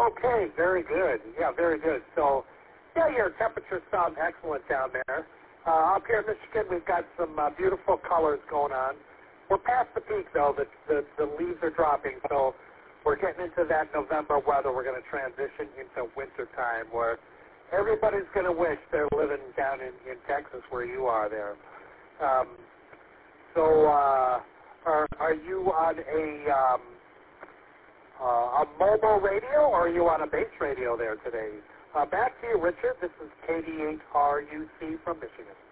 Okay, very good. Yeah, very good. So, yeah, your temperatures sound excellent down there. Up here in Michigan, we've got some beautiful colors going on. We're past the peak, though. The leaves are dropping, so we're getting into that November weather. We're going to transition into winter time where everybody's going to wish they're living down in Texas where you are there. Are you on a mobile radio, or are you on a base radio there today? Back to you, Richard. This is KD8RUC from Michigan.